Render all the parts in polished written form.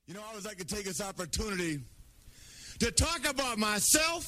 You know, I always like to take this opportunity to talk about myself.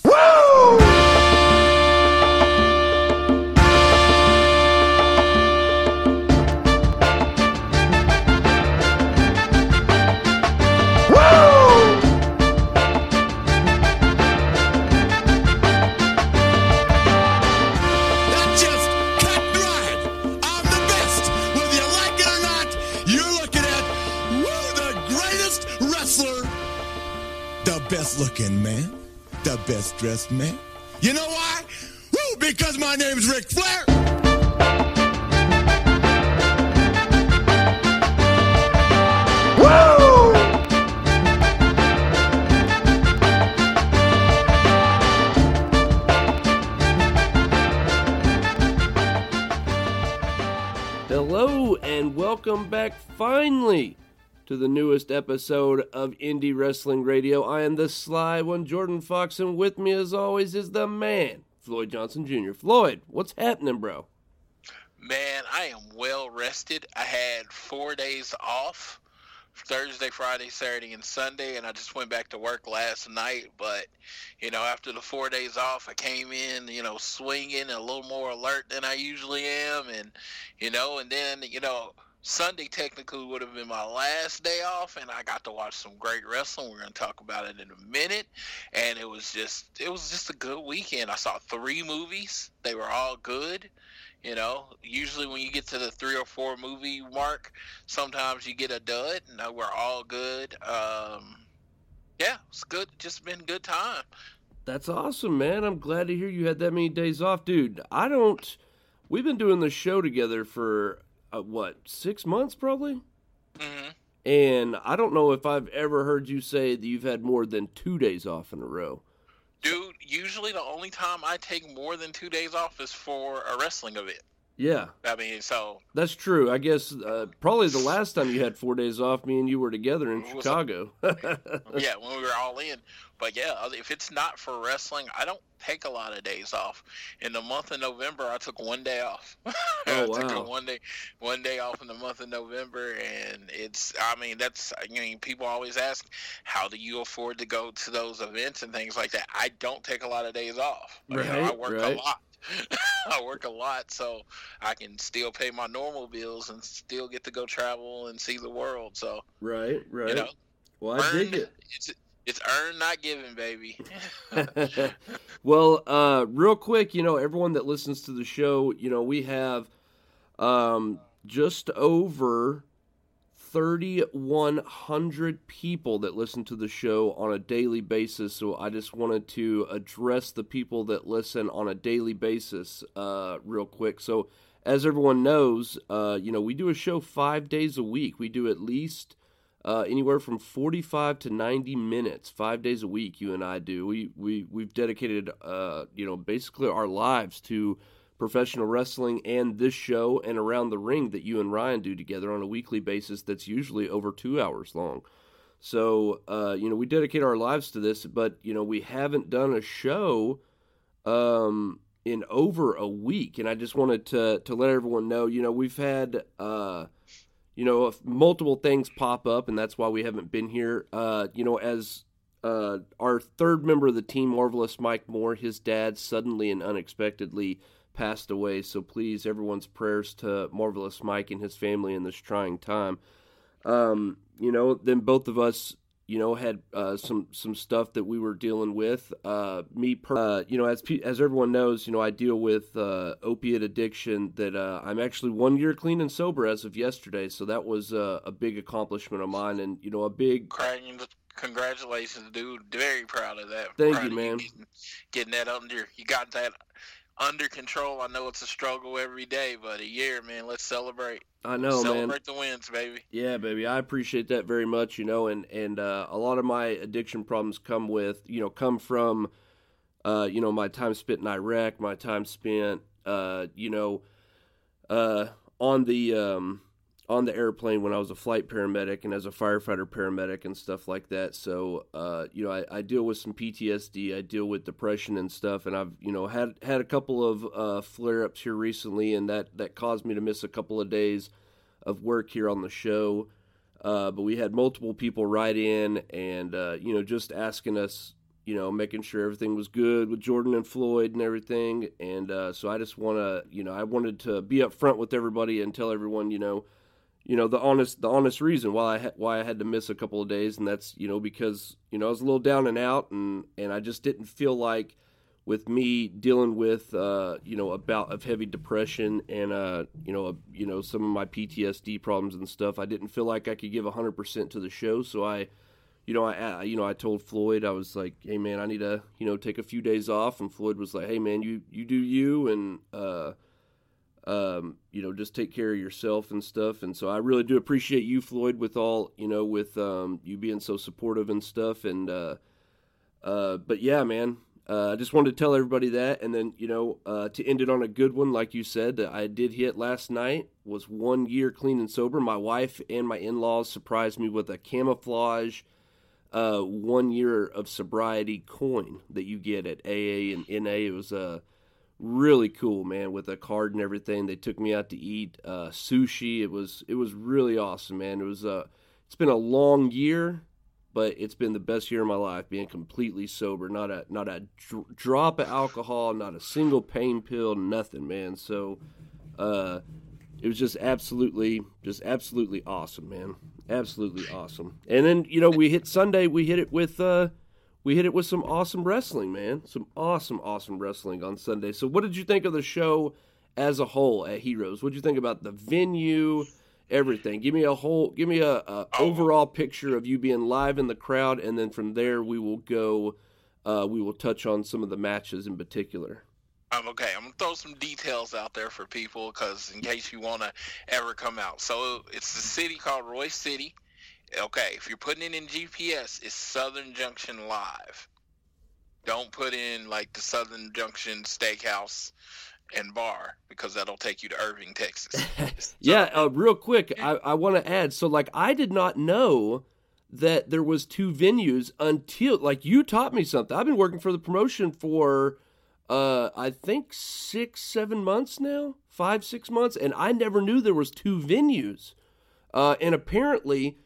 Best looking man, the best dressed man. You know why? Woo, because my name's Ric Flair. Woo! Hello and welcome back finally to the newest episode of Indie Wrestling Radio. I am the Sly One, Jordan Fox, and with me as always is the man, Floyd Johnson Jr. Floyd, what's happening, bro? Man, I am well rested. I had 4 days off, Thursday, Friday, Saturday, and Sunday, and I just went back to work last night. But, you know, after the 4 days off, I came in, swinging a little more alert than I usually am. And, and then, Sunday technically would have been my last day off, and I got to watch some great wrestling. We're going to talk about it in a minute. And it was just a good weekend. I saw 3 movies. They were all good. Usually when you get to the 3 or 4 movie mark, sometimes you get a dud, and we're all good. It's good. Just been a good time. That's awesome, man. I'm glad to hear you had that many days off. Dude, we've been doing the show together for, 6 months probably? Mm-hmm. And I don't know if I've ever heard you say that you've had more than 2 days off in a row. Dude, usually the only time I take more than 2 days off is for a wrestling event. Yeah. So... That's true. I guess probably the last time you had 4 days off, me and you were together in Chicago. Yeah, when we were all in. But yeah, if it's not for wrestling, I don't take a lot of days off. In the month of November, I took 1 day off. Oh, wow. I took one day off in the month of November, and people always ask, how do you afford to go to those events and things like that? I don't take a lot of days off. Right, I work right. a lot. I work a lot, so I can still pay my normal bills and still get to go travel and see the world. So right. Well, I dig it. It's earned, not given, baby. Well, real quick, everyone that listens to the show, we have just over 3,100 people that listen to the show on a daily basis. So I just wanted to address the people that listen on a daily basis real quick. So as everyone knows, we do a show 5 days a week. We do at least anywhere from 45 to 90 minutes, 5 days a week. You and I do. We've dedicated, basically our lives to professional wrestling and this show and Around the Ring that you and Ryan do together on a weekly basis. That's usually over 2 hours long. So, we dedicate our lives to this, but we haven't done a show in over a week, and I just wanted to let everyone know. We've had multiple things pop up, and that's why we haven't been here. As our third member of the team, Marvelous Mike Moore, his dad suddenly and unexpectedly passed away. So please, everyone's prayers to Marvelous Mike and his family in this trying time. Then both of us, had some stuff that we were dealing with. As everyone knows, I deal with opiate addiction. That I'm actually 1 year clean and sober as of yesterday. So that was a big accomplishment of mine, and a big. Congratulations, dude! Very proud of that. Thank you, man. Getting that you got that under control. I know it's a struggle every day, but a year, man. Let's celebrate. I know, celebrate the wins, baby. Yeah, baby. I appreciate that very much. And a lot of my addiction problems come from my time spent in Iraq, my time spent on the airplane when I was a flight paramedic and as a firefighter paramedic and stuff like that. So, I deal with some PTSD. I deal with depression and stuff, and I've, had a couple of flare-ups here recently, and that caused me to miss a couple of days of work here on the show. But we had multiple people write in and, just asking us, making sure everything was good with Jordan and Floyd and everything. And so I just want to, I wanted to be up front with everybody and tell everyone, the honest reason why I had to miss a couple of days. And that's, because, I was a little down and out and I just didn't feel like with me dealing with, a bout of heavy depression and, some of my PTSD problems and stuff, I didn't feel like I could give 100% to the show. So I told Floyd, I was like, hey man, I need to, take a few days off. And Floyd was like, hey man, you do you. And, just take care of yourself and stuff. And so I really do appreciate you, Floyd, with all, with, you being so supportive and stuff. And, but yeah, man, I just wanted to tell everybody that. And then, to end it on a good one, like you said, that I did hit last night was 1 year clean and sober. My wife and my in-laws surprised me with a camouflage 1 year of sobriety coin that you get at AA and NA. It was really cool, man, with a card and everything. They took me out to eat sushi. It was really awesome, man. It's been a long year, but it's been the best year of my life, being completely sober. Not a drop of alcohol, not a single pain pill, nothing, man. So it was just absolutely awesome, man. Absolutely awesome. And then, we hit Sunday, we hit it with some awesome wrestling, man. Some awesome wrestling on Sunday. So what did you think of the show as a whole at Heroes? What did you think about the venue, everything? Give me a overall picture of you being live in the crowd, and then from there we will touch on some of the matches in particular. Okay, I'm going to throw some details out there for people, because in case you want to ever come out. So it's the city called Royce City. Okay, if you're putting it in GPS, it's Southern Junction Live. Don't put in like the Southern Junction Steakhouse and Bar, because that'll take you to Irving, Texas. Yeah, real quick, I want to add, so like I did not know that there was two venues until, like, you taught me something. I've been working for the promotion for I think 6-7 months now, 5-6 months, and I never knew there was two venues. And apparently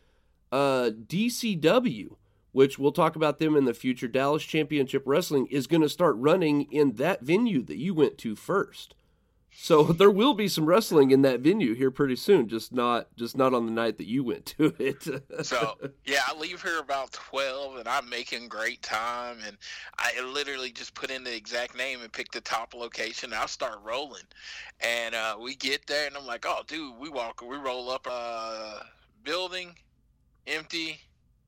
DCW, which we'll talk about them in the future, Dallas Championship Wrestling, is going to start running in that venue that you went to first. So there will be some wrestling in that venue here pretty soon, just not on the night that you went to it. So, yeah, I leave here about 12, and I'm making great time, and I literally just put in the exact name and pick the top location. I'll start rolling, and we get there, and I'm like, oh, dude, we roll up building, empty,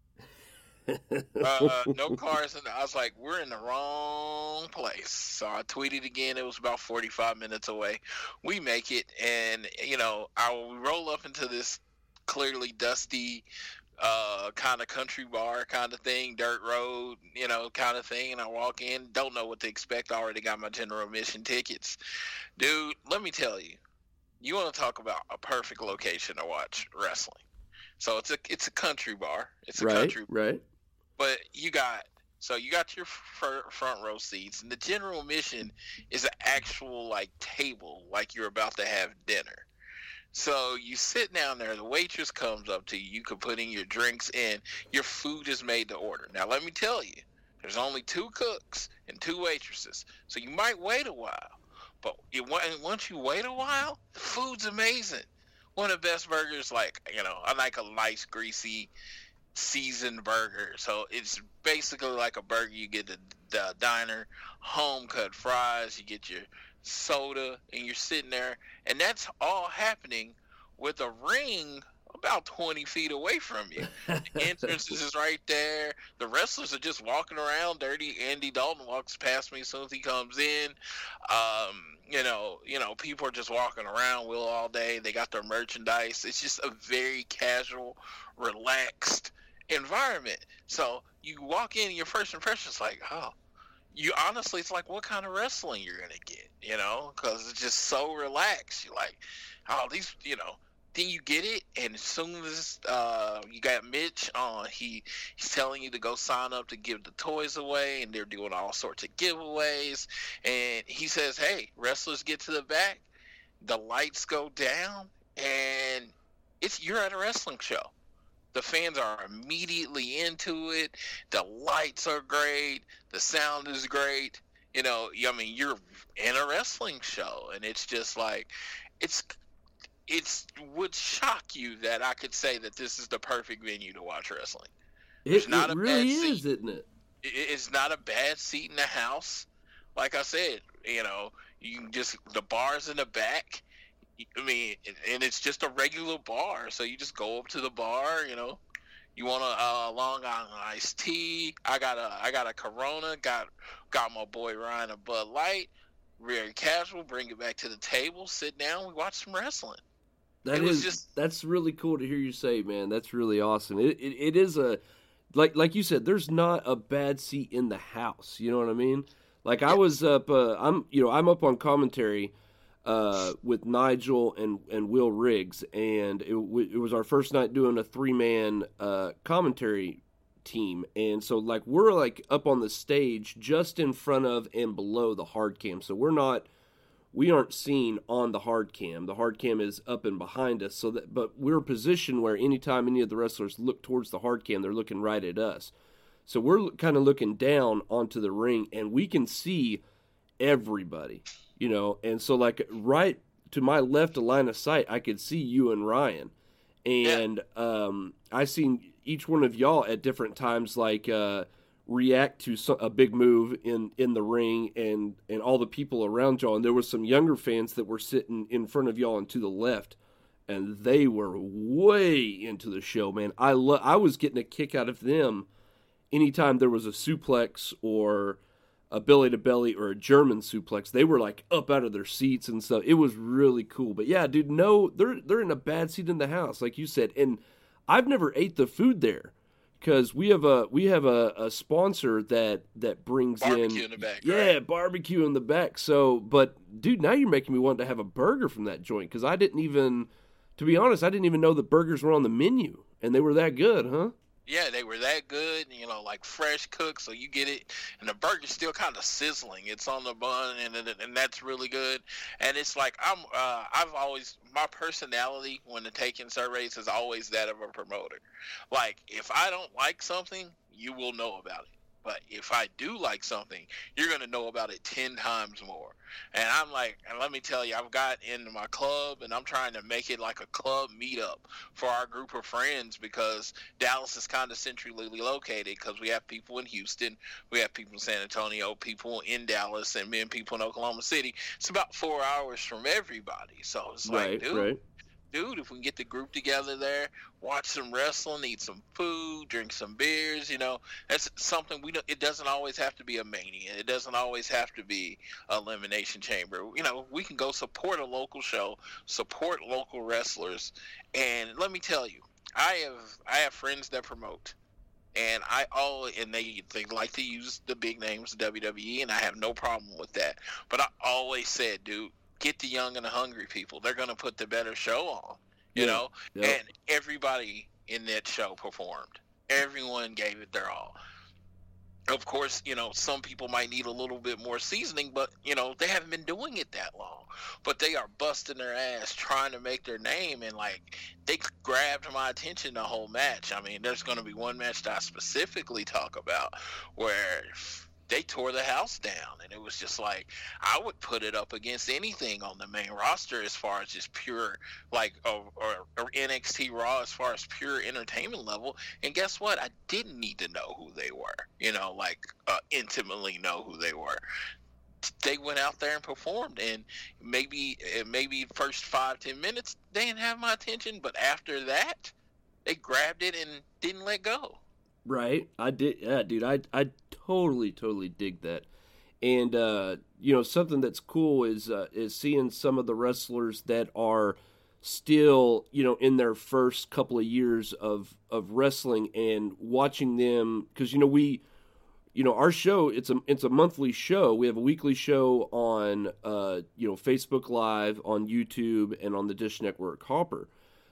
no cars, and I was like, we're in the wrong place. So I tweeted again. It was about 45 minutes away. We make it, and we roll up into this clearly dusty kind of country bar kind of thing, dirt road, kind of thing. And I walk in, don't know what to expect. I already got my general admission tickets. Dude, let me tell you, you want to talk about a perfect location to watch wrestling. So it's a country bar. It's a country bar. Right. But you got your front row seats, and the general admission is an actual like table, like you're about to have dinner. So you sit down there, the waitress comes up to you, you can put in your drinks in, your food is made to order. Now let me tell you, there's only 2 cooks and 2 waitresses, so you might wait a while. But once you wait a while, the food's amazing. One of the best burgers, I like a nice, greasy, seasoned burger. So it's basically like a burger you get at the diner, home-cut fries, you get your soda, and you're sitting there. And that's all happening with a ring about 20 feet away from you. The entrance is right there. The wrestlers are just walking around dirty. Andy Dalton walks past me as soon as he comes in. People are just walking around Will all day. They got their merchandise. It's just a very casual, relaxed environment. So you walk in, your first impression is like, it's like, what kind of wrestling you're going to get, because it's just so relaxed. You're like, then you get it, and as soon as you got Mitch on, he's telling you to go sign up to give the toys away, and they're doing all sorts of giveaways. And he says, hey, wrestlers get to the back, the lights go down, and you're at a wrestling show. The fans are immediately into it. The lights are great. The sound is great. You know, I mean, you're in a wrestling show, and it's just like, it's would shock you that I could say that this is the perfect venue to watch wrestling. It really is, isn't it? It's not a bad seat in the house. Like I said, you know, you can just, the bar's in the back. I mean, and it's just a regular bar, so you just go up to the bar. You know, you want a Long Island iced tea. I got a Corona. Got my boy Ryan a Bud Light. Very casual. Bring it back to the table. Sit down. We watch some wrestling. That's really cool to hear you say, man. That's really awesome. It is a, like you said, there's not a bad seat in the house. You know what I mean? Like, I was up, I'm up on commentary with Nigel and Will Riggs, and it was our first night doing a 3-man commentary team, and so like we're like up on the stage just in front of and below the hard cam, so we aren't seen on the hard cam. The hard cam is up and behind us, but we're positioned where anytime any of the wrestlers look towards the hard cam, they're looking right at us. So we're kind of looking down onto the ring, and we can see everybody, you know. And so, like, right to my left of line of sight, I could see you and Ryan. And I seen each one of y'all at different times, like, react to a big move in the ring and all the people around y'all. And there were some younger fans that were sitting in front of y'all and to the left, and they were way into the show, man. I was getting a kick out of them anytime there was a suplex or a belly-to-belly or a German suplex. They were, like, up out of their seats and stuff. It was really cool. But, yeah, dude, no, they're in a bad seat in the house, like you said. And I've never ate the food there because we have a sponsor that brings barbecue in the back. Yeah, right? Barbecue in the back. So, but, dude, now you're making me want to have a burger from that joint because to be honest, I didn't even know the burgers were on the menu, and they were that good, huh? Yeah, they were that good, you know, like fresh cooked, so you get it, and the burger's still kind of sizzling. It's on the bun, and that's really good. And it's like I've always, my personality when the take-in surveys is always that of a promoter. Like, if I don't like something, you will know about it. But if I do like something, you're going to know about it 10 times more. And I'm like, and let me tell you, I've got into my club, and I'm trying to make it like a club meetup for our group of friends because Dallas is kind of centrally located because we have people in Houston, we have people in San Antonio, people in Dallas, and then people in Oklahoma City. It's about 4 hours from everybody. So it's like, dude, if we can get the group together there, watch some wrestling, eat some food, drink some beers, you know, that's something it doesn't always have to be a Mania. It doesn't always have to be Elimination Chamber. You know, we can go support a local show, support local wrestlers. And let me tell you, I have friends that promote. And they like to use the big names, WWE, and I have no problem with that. But I always said, dude, get the young and the hungry people. They're going to put the better show on, you know? Yep. And everybody in that show performed. Everyone gave it their all. Of course, you know, some people might need a little bit more seasoning, but, you know, they haven't been doing it that long. But they are busting their ass trying to make their name, and, like, they grabbed my attention the whole match. I mean, there's going to be one match that I specifically talk about where they tore the house down, and it was just like, I would put it up against anything on the main roster as far as just pure, like, or NXT Raw as far as pure entertainment level. And guess what? I didn't need to know who they were, you know, like, intimately know who they were. They went out there and performed, and maybe first 5-10 minutes they didn't have my attention, but after that they grabbed it and didn't let go. Right. I did. Yeah, dude, I totally dig that. And, you know, something that's cool is seeing some of the wrestlers that are still, you know, in their first couple of years of wrestling and watching them. Cause, you know, our show, it's a monthly show. We have a weekly show on, you know, Facebook Live, on YouTube, and on the Dish Network Hopper.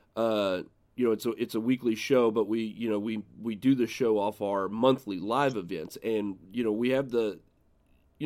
You know, it's a weekly show, but we do the show off our monthly live events, and you know we have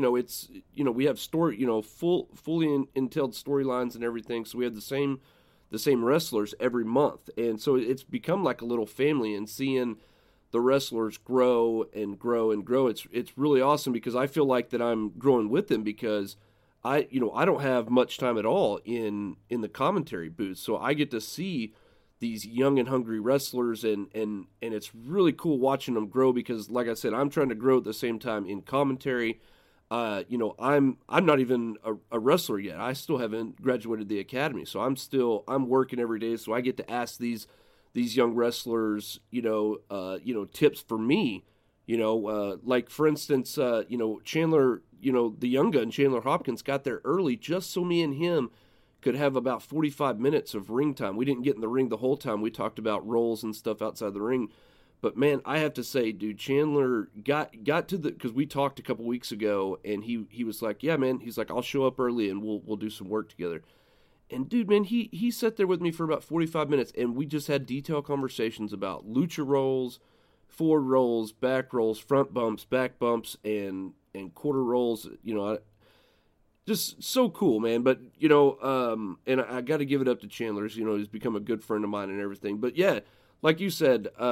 we have story, you know, fully entailed storylines and everything. So we have the wrestlers every month. And so it's become like a little family, and seeing the wrestlers grow and grow and grow, it's really awesome, because I feel like that I'm growing with them, because I don't have much time at all in the commentary booth. So I get to see these young and hungry wrestlers, and it's really cool watching them grow, because like I said, I'm trying to grow at the same time in commentary. I'm not even a wrestler yet. I still haven't graduated the academy, so I'm working every day. So I get to ask these young wrestlers, tips for me, like for instance, Chandler, the young gun Chandler Hopkins got there early just so me and him could have about 45 minutes of ring time. We didn't get in the ring the whole time. We talked about roles and stuff outside the ring. But, man, I have to say, dude, Chandler got to the – because we talked a couple weeks ago, and he was like, yeah, man. He's like, I'll show up early, and we'll do some work together. And, dude, man, he sat there with me for about 45 minutes, and we just had detailed conversations about lucha rolls, forward rolls, back rolls, front bumps, back bumps, and quarter rolls. Just so cool, man. But, and I got to give it up to Chandler. He's become a good friend of mine and everything. But, yeah, like you said –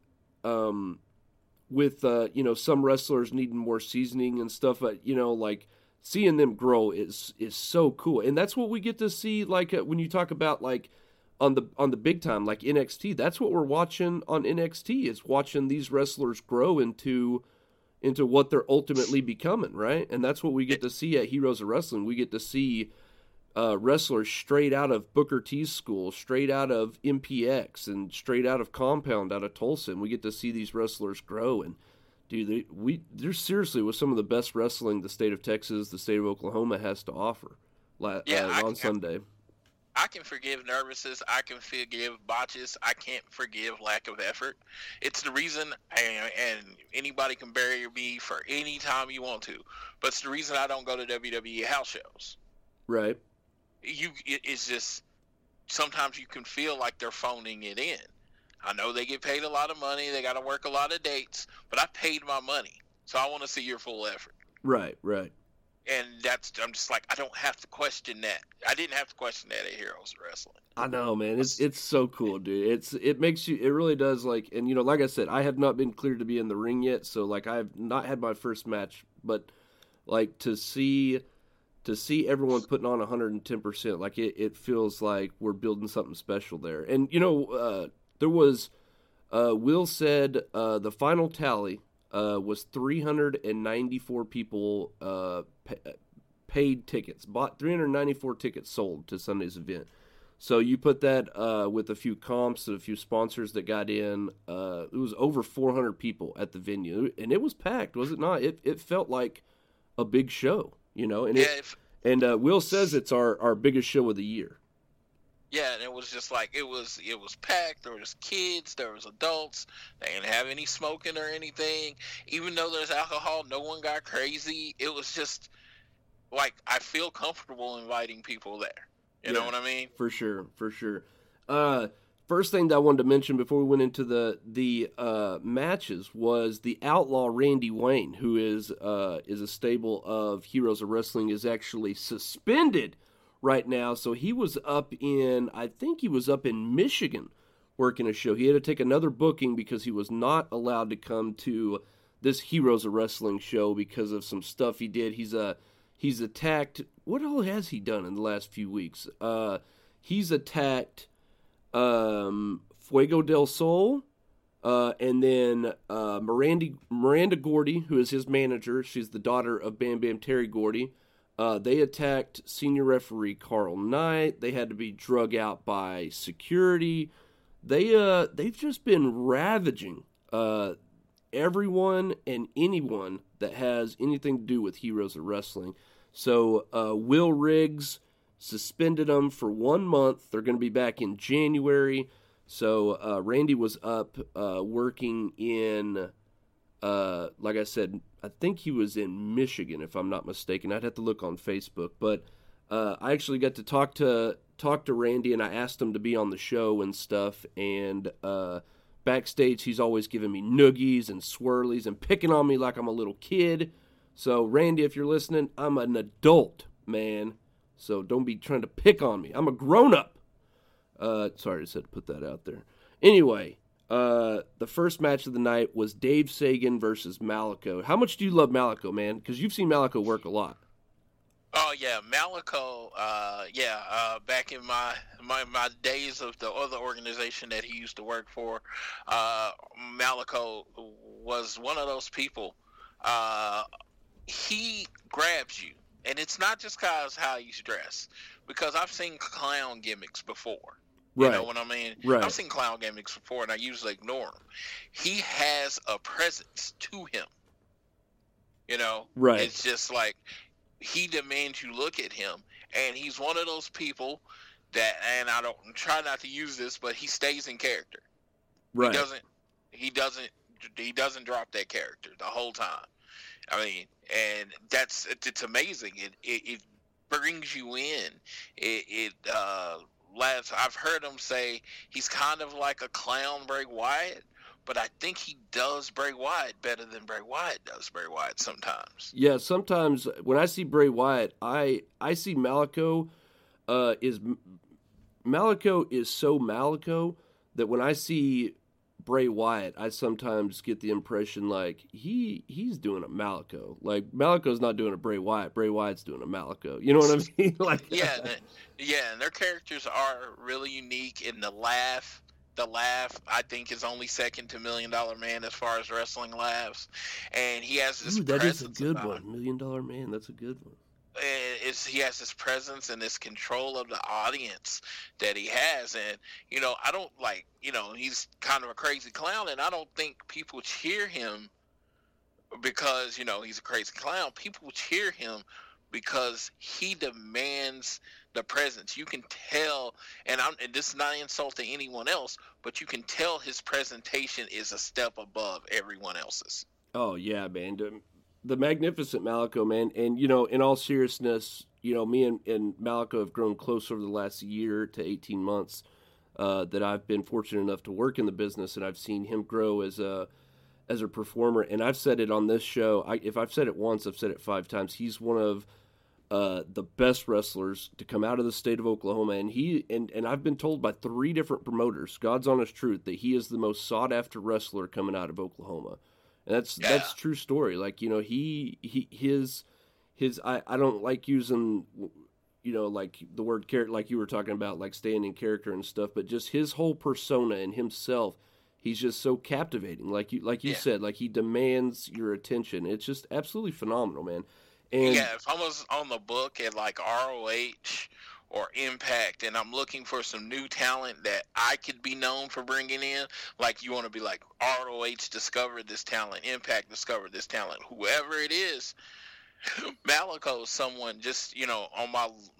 with some wrestlers needing more seasoning and stuff, like seeing them grow is so cool, and that's what we get to see. Like when you talk about like on the big time, like NXT, that's what we're watching on NXT, is watching these wrestlers grow into what they're ultimately becoming, right? And that's what we get to see at Heroes of Wrestling. We get to see wrestlers straight out of Booker T's school, straight out of MPX, and straight out of Compound, out of Tulsa. And we get to see these wrestlers grow. And, dude, they're seriously with some of the best wrestling the state of Texas, the state of Oklahoma has to offer on Sunday. I can forgive nervousness. I can forgive botches. I can't forgive lack of effort. It's the reason, and anybody can bury me for any time you want to, but it's the reason I don't go to WWE house shows. Right. It's just sometimes you can feel like they're phoning it in. I know they get paid a lot of money, they got to work a lot of dates, but I paid my money, so I want to see your full effort. Right. And I'm just like, I don't have to question that. I didn't have to question that at Heroes of Wrestling. I know, man. It's so cool, dude. It makes you. It really does. Like, and like I said, I have not been cleared to be in the ring yet, so like I have not had my first match, but like to see everyone putting on 110%, like it feels like we're building something special there. And, there was, Will said the final tally was 394 people paid tickets, bought 394 tickets sold to Sunday's event. So you put that with a few comps and a few sponsors that got in, it was over 400 people at the venue, and it was packed, was it not? It felt like a big show. And Will says it's our biggest show of the year. Yeah, and it was just like it was packed. There was kids, there was adults. They didn't have any smoking or anything. Even though there's alcohol, no one got crazy. It was just like I feel comfortable inviting people there. You know what I mean? For sure. First thing that I wanted to mention before we went into the matches was the Outlaw Randy Wayne, who is a stable of Heroes of Wrestling, is actually suspended right now. So he was up in Michigan working a show. He had to take another booking because he was not allowed to come to this Heroes of Wrestling show because of some stuff he did. He's attacked. What all has he done in the last few weeks? He's attacked Fuego del Sol, and then Miranda Gordy, who is his manager. She's the daughter of Bam Bam Terry Gordy. They attacked senior referee Carl Knight. They had to be drug out by security. They've just been ravaging everyone and anyone that has anything to do with Heroes of Wrestling. So Will Riggs suspended them for 1 month. They're going to be back in January. So Randy was up working in, like I said, I think he was in Michigan, if I'm not mistaken. I'd have to look on Facebook. But I actually got to talk to Randy, and I asked him to be on the show and stuff. And backstage, he's always giving me noogies and swirlies and picking on me like I'm a little kid. So, Randy, if you're listening, I'm an adult, man. So don't be trying to pick on me. I'm a grown-up. Sorry, I just had to put that out there. Anyway, the first match of the night was Dave Sagan versus Malico. How much do you love Malico, man? Because you've seen Malico work a lot. Oh yeah, Malico. Back in my days of the other organization that he used to work for, Malico was one of those people. He grabs you, and it's not just cause how he's dressed. Because I've seen clown gimmicks before. You know what I mean? Right. I've seen clown gimmicks before, and I usually ignore them. He has a presence to him. You know? Right. It's just like he demands you look at him, and he's one of those people that, and I don't try not to use this, but he stays in character. Right. He doesn't drop that character the whole time. I mean, and it's amazing. It brings you in. I've heard him say he's kind of like a clown Bray Wyatt, but I think he does Bray Wyatt better than Bray Wyatt does Bray Wyatt sometimes. Yeah, sometimes when I see Bray Wyatt, I see Malico Malico is so Malico that when I see Bray Wyatt, I sometimes get the impression like he's doing a Malico. Like Malico's not doing a Bray Wyatt. Bray Wyatt's doing a Malico. You know what I mean? Like and their characters are really unique. In the laugh, I think is only second to $1 Million Man as far as wrestling laughs, and he has this. That is a good one, $1 Million Man. That's a good one. He has this presence and this control of the audience that he has, and I don't he's kind of a crazy clown, and I don't think people cheer him because he's a crazy clown. People cheer him because he demands the presence. You can tell, and this is not insulting anyone else, but you can tell his presentation is a step above everyone else's. Oh yeah, man. The magnificent Malico, man. And, in all seriousness, me and Malico have grown close over the last year to 18 months that I've been fortunate enough to work in the business, and I've seen him grow as a performer. And I've said it on this show. If I've said it once, I've said it 5 times. He's one of the best wrestlers to come out of the state of Oklahoma. And I've been told by 3 different promoters, God's honest truth, that he is the most sought-after wrestler coming out of Oklahoma. And that's true story. Like, his I don't like using, like the word character, like you were talking about, like staying in character and stuff, but just his whole persona and himself, he's just so captivating. Like you said, like he demands your attention. It's just absolutely phenomenal, man. And if I was on the book at like ROH or Impact, and I'm looking for some new talent that I could be known for bringing in, like you want to be like ROH discovered this talent, Impact discovered this talent, whoever it is, Malico is someone just, on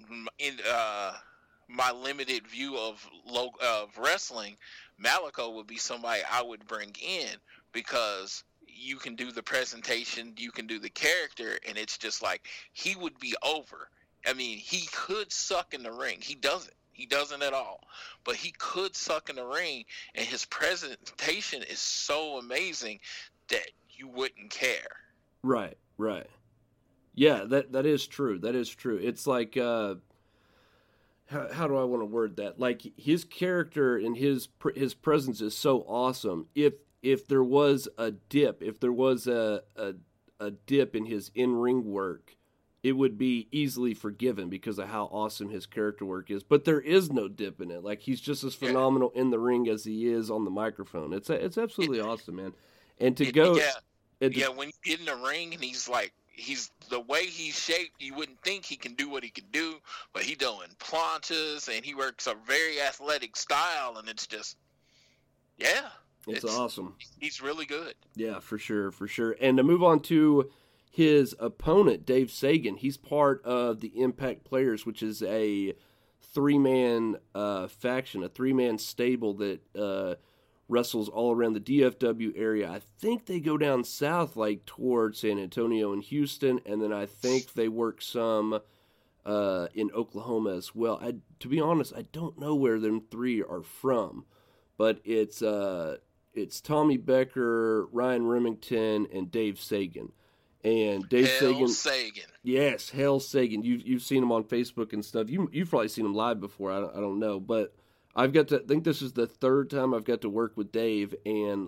my limited view of wrestling, Malico would be somebody I would bring in because you can do the presentation, you can do the character, and it's just like he would be over. I mean, he could suck in the ring. He doesn't. He doesn't at all. But he could suck in the ring, and his presentation is so amazing that you wouldn't care. Right. Yeah, that is true. That is true. It's like, how do I want to word that? Like, his character and his presence is so awesome. If there was a dip, if there was a dip in his in-ring work, it would be easily forgiven because of how awesome his character work is. But there is no dip in it. Like, he's just as phenomenal in the ring as he is on the microphone. It's absolutely awesome, man. And when you get in the ring and he's the way he's shaped, you wouldn't think he can do what he can do, but he doing planches and he works a very athletic style, and it's just, it's awesome. He's really good. Yeah, for sure. And to move on to his opponent, Dave Sagan, he's part of the Impact Players, which is a 3-man faction, a 3-man stable that wrestles all around the DFW area. I think they go down south, like toward San Antonio and Houston, and then I think they work some in Oklahoma as well. To be honest, I don't know where them 3 are from, but it's Tommy Becker, Ryan Remington, and Dave Sagan. And Dave Sagan. Yes, Hell Sagan. You've seen him on Facebook and stuff. You've probably seen him live before. I don't know, but I think this is the third time I've got to work with Dave, and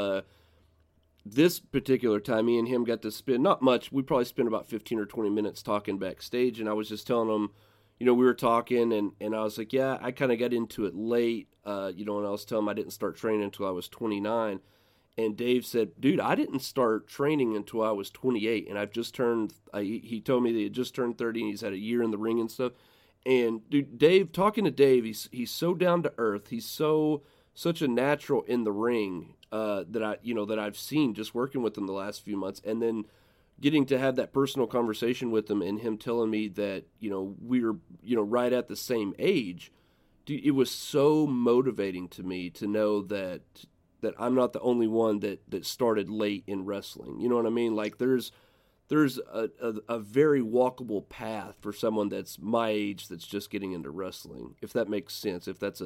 this particular time, me and him got to spend, not much, we probably spent about 15 or 20 minutes talking backstage, and I was just telling him, we were talking, and I was like, yeah, I kind of got into it late, and I was telling him I didn't start training until I was 29, and Dave said, dude, I didn't start training until I was 28, and I've just turned, he told me that he had just turned 30, and he's had a year in the ring and stuff, and dude, talking to Dave, he's so down to earth, he's such a natural in the ring, that I've seen just working with him the last few months, and then getting to have that personal conversation with him, and him telling me that we're right at the same age. Dude, it was so motivating to me to know that I'm not the only one that started late in wrestling. You know what I mean? Like there's a very walkable path for someone that's my age that's just getting into wrestling, if that makes sense, if that's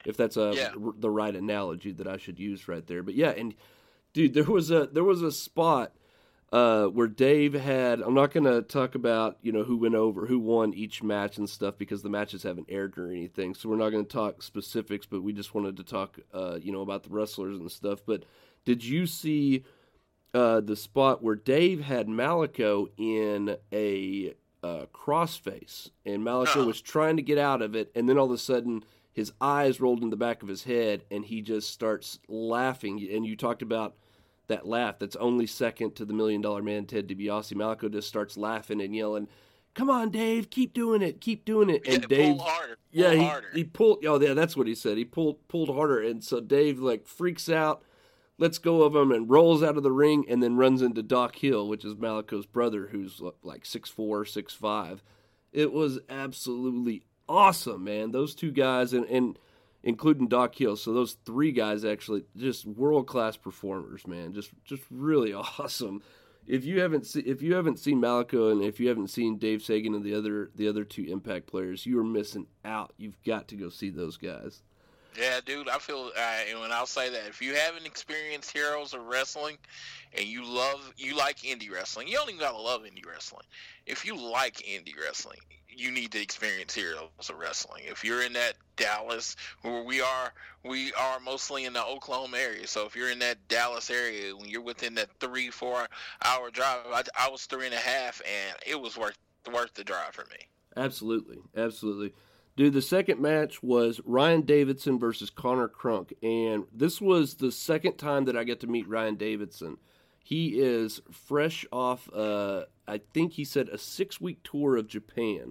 the right analogy that I should use right there. But yeah, and dude, there was a spot where Dave had, I'm not going to talk about, who won each match and stuff, because the matches haven't aired or anything, so we're not going to talk specifics, but we just wanted to talk, about the wrestlers and stuff. But did you see the spot where Dave had Malico in a crossface, and Malico was trying to get out of it, and then all of a sudden his eyes rolled in the back of his head, and he just starts laughing, and you talked about that laugh that's only second to the $1 Million Man, Ted DiBiase. Malico just starts laughing and yelling, "Come on, Dave, keep doing it, keep doing it." And Dave, pull harder, he pulled. Oh, yeah, that's what he said. He pulled harder, and so Dave freaks out, lets go of him, and rolls out of the ring, and then runs into Doc Hill, which is Malico's brother, who's like 6'4", 6'5". It was absolutely awesome, man. Those two guys, and including Doc Hill. So those three guys actually just world-class performers, man. Just really awesome. If you haven't seen Malico, and if you haven't seen Dave Sagan and the other two Impact players, you are missing out. You've got to go see those guys. Yeah, dude, I feel, and I'll say that if you haven't experienced Heroes of Wrestling, and you like indie wrestling, you don't even gotta love indie wrestling. If you like indie wrestling, you need to experience Heroes of Wrestling. If you're in that Dallas, where we are mostly in the Oklahoma area. So if you're in that Dallas area, when you're within that 3-4 hour drive, I was 3.5, and it was worth the drive for me. Absolutely. Dude, the second match was Ryan Davidson versus Connor Crunk, and this was the second time that I got to meet Ryan Davidson. He is fresh off, I think he said, a 6-week tour of Japan,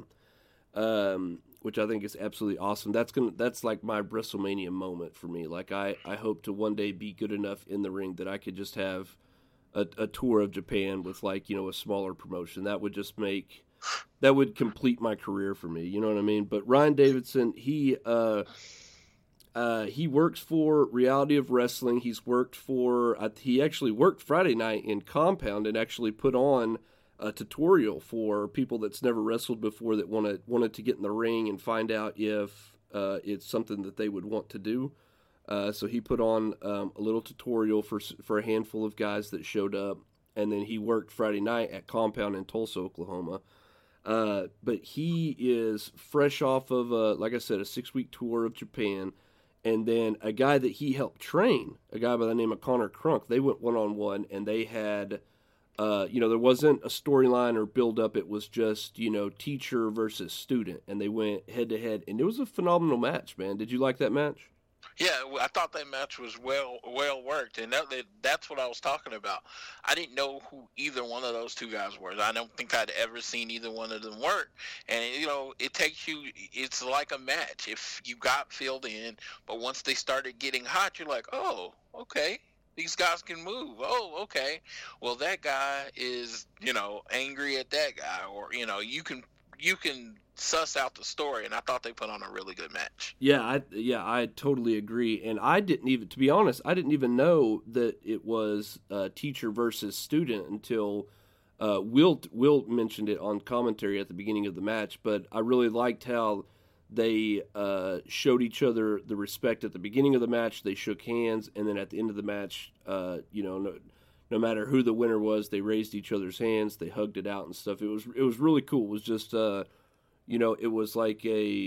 which I think is absolutely awesome. That's like my WrestleMania moment for me. Like I hope to one day be good enough in the ring that I could just have a tour of Japan with a smaller promotion. That would complete my career for me, you know what I mean? But Ryan Davidson, he works for Reality of Wrestling. He actually worked Friday night in Compound and actually put on a tutorial for people that's never wrestled before that wanted to get in the ring and find out if it's something that they would want to do. So he put on a little tutorial for a handful of guys that showed up, and then he worked Friday night at Compound in Tulsa, Oklahoma. But he is fresh off of, like I said, a 6-week tour of Japan. And then a guy that he helped train, a guy by the name of Connor Crunk, they went one-on-one, and they had, there wasn't a storyline or build-up. It was just, teacher versus student. And they went head-to-head. And it was a phenomenal match, man. Did you like that match? Yeah, I thought that match was well worked, and that's what I was talking about. I didn't know who either one of those two guys were. I don't think I'd ever seen either one of them work. And it takes you. It's like a match. If you got filled in, but once they started getting hot, you're like, oh, okay. These guys can move. Oh, okay. Well, that guy is, angry at that guy, or you can suss out the story, and I thought they put on a really good match. Yeah, I totally agree. And to be honest, I didn't even know that it was teacher versus student until Will mentioned it on commentary at the beginning of the match. But I really liked how they showed each other the respect at the beginning of the match. They shook hands, and then at the end of the match, no matter who the winner was, they raised each other's hands, they hugged it out and stuff. It was really cool. It was just it was like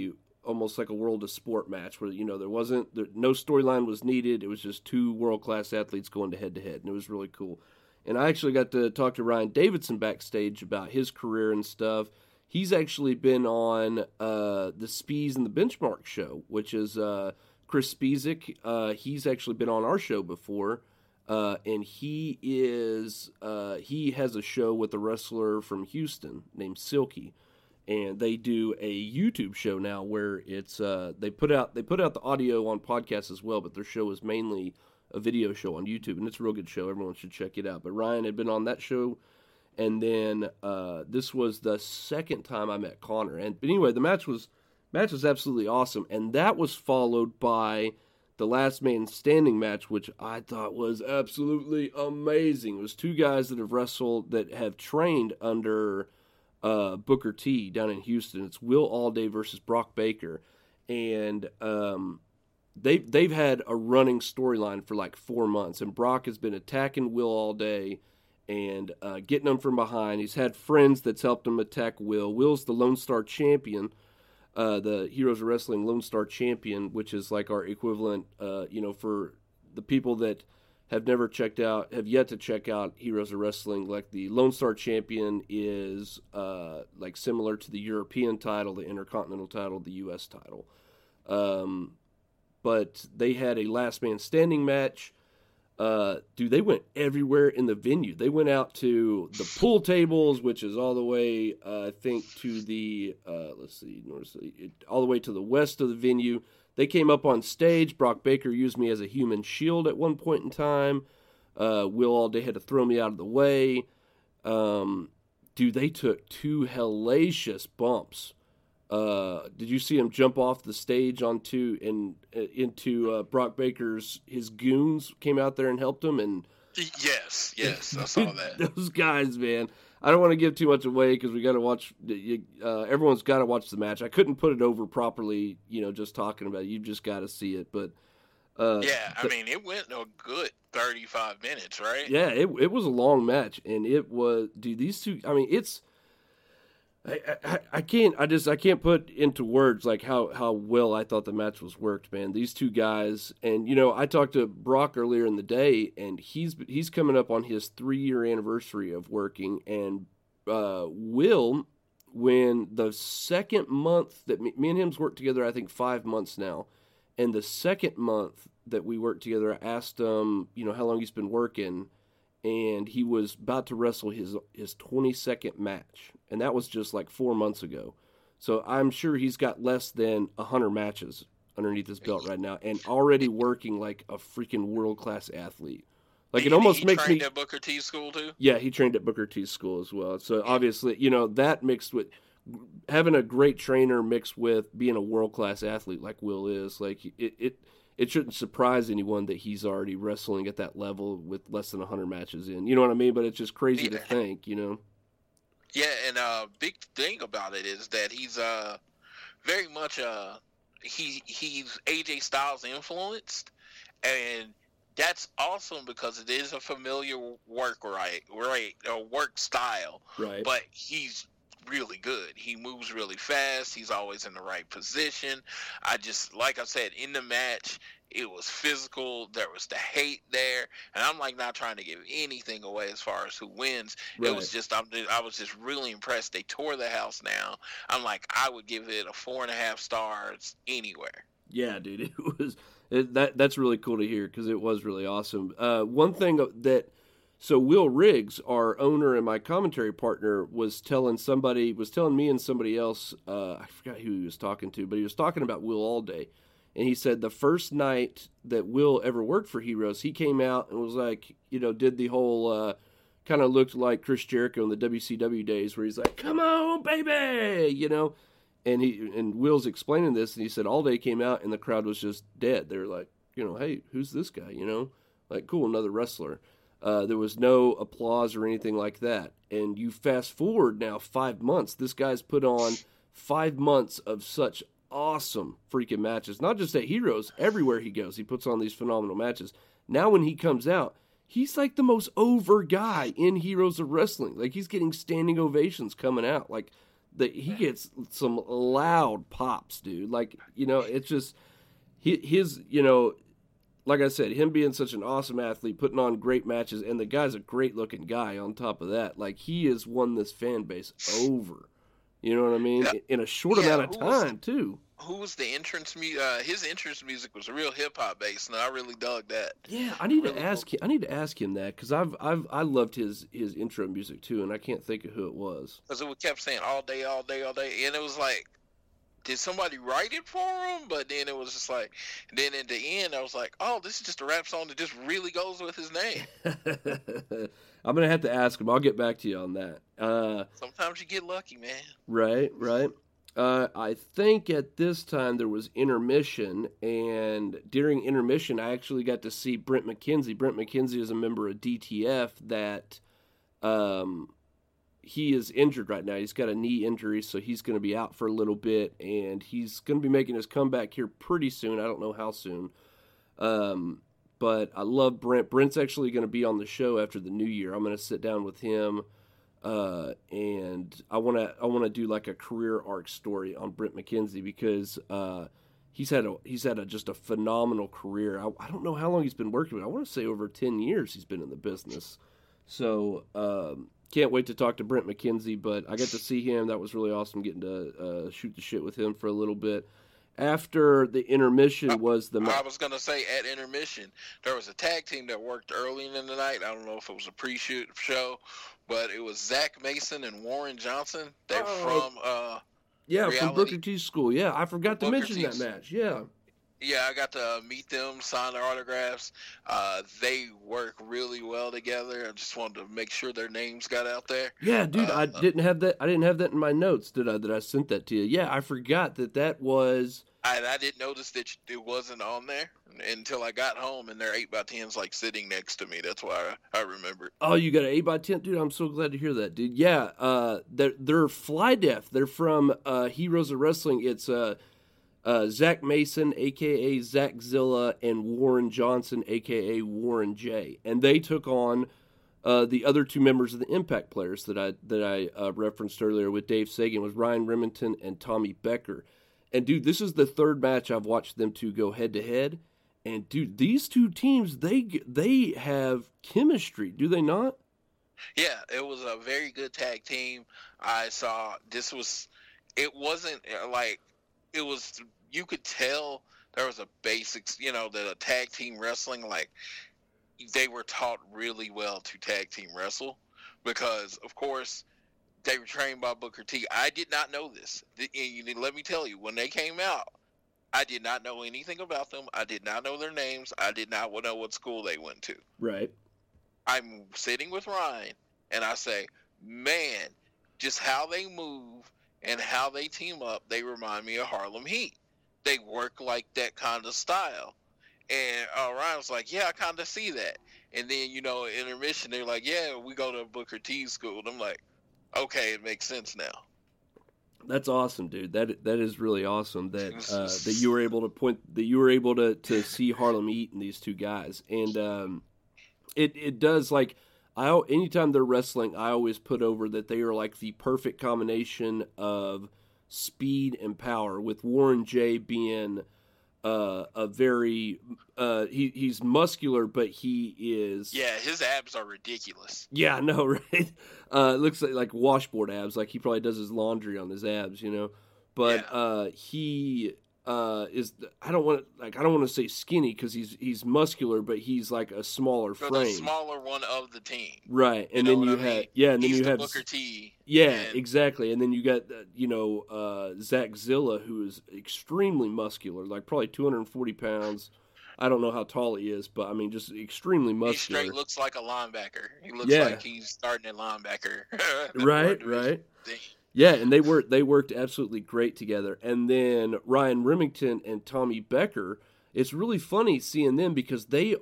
almost like a World of Sport match where, no storyline was needed. It was just two world-class athletes going head-to-head, and it was really cool. And I actually got to talk to Ryan Davidson backstage about his career and stuff. He's actually been on the Spies and the Benchmark show, which is Chris Spiezek. He's actually been on our show before, and he has a show with a wrestler from Houston named Silky, and they do a YouTube show now where it's they put out the audio on podcasts as well, but their show is mainly a video show on YouTube, and it's a real good show. Everyone should check it out. But Ryan had been on that show, and then this was the second time I met Connor. But anyway, the match was absolutely awesome, and that was followed by the Last Man Standing match, which I thought was absolutely amazing. It was two guys that have trained under Booker T down in Houston. It's Will Allday versus Brock Baker, and They've had a running storyline for like 4 months, and Brock has been attacking Will all day and getting him from behind. He's had friends that's helped him attack Will. Will's the Lone Star Champion, the Heroes of Wrestling Lone Star Champion, which is like our equivalent, for the people that have yet to check out Heroes of Wrestling. Like the Lone Star Champion is like similar to the European title, the Intercontinental title, the U.S. title. But they had a Last Man Standing match. They went everywhere in the venue. They went out to the pool tables, which is all the way, I think, to the, all the way to the west of the venue. They came up on stage. Brock Baker used me as a human shield at one point in time. Will Allday had to throw me out of the way. They took two hellacious bumps. Did you see him jump off the stage into Brock Baker's? His goons came out there and helped him, and yes, I saw that. Those guys, man. I don't want to give too much away because we got to watch. Everyone's got to watch the match. I couldn't put it over properly, just talking about it. You've just got to see it. But it went a good 35 minutes, right? Yeah, it was a long match, and it was. Dude, these two. I mean, it's. I can't put into words like how well I thought the match was worked, man. These two guys, and I talked to Brock earlier in the day, and he's coming up on his 3-year anniversary of working, and Will, when the second month that me and him's worked together, I think 5 months now, and the second month that we worked together, I asked him, how long he's been working, and he was about to wrestle his 22nd match. And that was just like 4 months ago. So I'm sure he's got less than 100 matches underneath his belt right now and already working like a freaking world-class athlete. Like it almost makes me... He trained at Booker T school too? Yeah, he trained at Booker T school as well. So obviously, that mixed with... Having a great trainer mixed with being a world-class athlete like Will is, like it shouldn't surprise anyone that he's already wrestling at that level with less than 100 matches in. You know what I mean? But it's just crazy to think, Yeah, and big thing about it is that he's very much he's AJ Styles influenced, and that's awesome because it is a familiar work work style. Right. But he's really good. He moves really fast. He's always in the right position. Like I said, in the match, it was physical. There was the hate there, and I'm like not trying to give anything away as far as who wins. Right. It was just I was just really impressed. They tore the house down. I'm like I would give it a 4.5 stars anywhere. Yeah, dude, that's really cool to hear because it was really awesome. One thing that. So Will Riggs, our owner and my commentary partner, was telling me and somebody else, I forgot who he was talking to, but he was talking about Will Allday. And he said the first night that Will ever worked for Heroes, he came out and was like, did the whole, kind of looked like Chris Jericho in the WCW days where he's like, come on, baby, And Will's explaining this, and he said Allday came out and the crowd was just dead. They were like, hey, who's this guy, Like, cool, another wrestler. There was no applause or anything like that. And you fast forward now 5 months. This guy's put on 5 months of such awesome freaking matches. Not just at Heroes, everywhere he goes, he puts on these phenomenal matches. Now when he comes out, he's like the most over guy in Heroes of Wrestling. Like he's getting standing ovations coming out. Like he gets some loud pops, dude. Like, you know, it's just his, you know, like I said, him being such an awesome athlete, putting on great matches, and the guy's a great looking guy on top of that. Like, he has won this fan base over. You know what I mean? In a short amount of time, too. Who was the entrance music? His entrance music was real hip hop based, and I really dug that. Yeah, I need to ask him that, because I loved his intro music too, and I can't think of who it was. Because it kept saying all day, all day, all day, and it was like, did somebody write it for him? But then it was just like, then at the end, I was like, oh, this is just a rap song that just really goes with his name. I'm gonna have to ask him. I'll get back to you on that. Sometimes you get lucky, man. Right. I think at this time there was intermission, and during intermission I actually got to see Brent McKenzie. Brent McKenzie is a member of DTF that he is injured right now. He's got a knee injury, so he's going to be out for a little bit, and he's going to be making his comeback here pretty soon. I don't know how soon. But I love Brent. Brent's actually going to be on the show after the new year. I'm going to sit down with him. And I want to do like a career arc story on Brent McKenzie, because he's had just a phenomenal career. I don't know how long he's been working, but I want to say over 10 years he's been in the business. So can't wait to talk to Brent McKenzie. But I got to see him. That was really awesome, getting to shoot the shit with him for a little bit. After the intermission was the... I was going to say, at intermission, there was a tag team that worked early in the night. I don't know if it was a pre-shoot show, but it was Zach Mason and Warren Johnson. They're from from Booker T School. Yeah, I forgot to mention that match. Yeah. Yeah, I got to meet them, sign their autographs. They work really well together. I just wanted to make sure their names got out there. Yeah, dude, I didn't have that in my notes. Did I? That I sent that to you? Yeah, I forgot that was. I didn't notice that it wasn't on there until I got home, and their 8x10's like sitting next to me. That's why I remembered. Oh, you got an 8x10, dude! I'm so glad to hear that, dude. Yeah, they're Fly Deaf. They're from Heroes of Wrestling. It's Zach Mason, a.k.a. Zach Zilla, and Warren Johnson, a.k.a. Warren J. And they took on the other two members of the Impact Players that I referenced earlier with Dave Sagan, was Ryan Remington and Tommy Becker. And, dude, this is the third match I've watched them two go head-to-head. And, dude, these two teams, they have chemistry, do they not? Yeah, it was a very good tag team. I saw it wasn't like... It was, you could tell there was a basics, that a tag team wrestling, like, they were taught really well to tag team wrestle, because, of course, they were trained by Booker T. I did not know this. Let me tell you, when they came out, I did not know anything about them. I did not know their names. I did not know what school they went to. Right. I'm sitting with Ryan, and I say, man, just how they move and how they team up, they remind me of Harlem Heat. They work like that kind of style. And Ryan was like, yeah, I kind of see that. And then, intermission, they're like, yeah, we go to Booker T school. And I'm like, okay, it makes sense now. That's awesome, dude. That is really awesome that that you were able to see Harlem Heat in these two guys. And it does, like, anytime they're wrestling, I always put over that they are like the perfect combination of speed and power, with Warren J being a very he's muscular, but he is... Yeah, his abs are ridiculous. Yeah, I know, right? It looks like washboard abs, like he probably does his laundry on his abs, But yeah. He is... I don't want to say skinny, because he's muscular, but he's like a smaller frame. The smaller one of the team. Right, and then you have... Yeah, and then you have... Booker T. Yeah, exactly. And then you got, Zach Zilla, who is extremely muscular, like probably 240 pounds. I don't know how tall he is, but, I mean, just extremely muscular. He straight looks like a linebacker. He looks like he's starting at linebacker. Right. Yeah, and they worked absolutely great together. And then Ryan Remington and Tommy Becker, it's really funny seeing them, because they're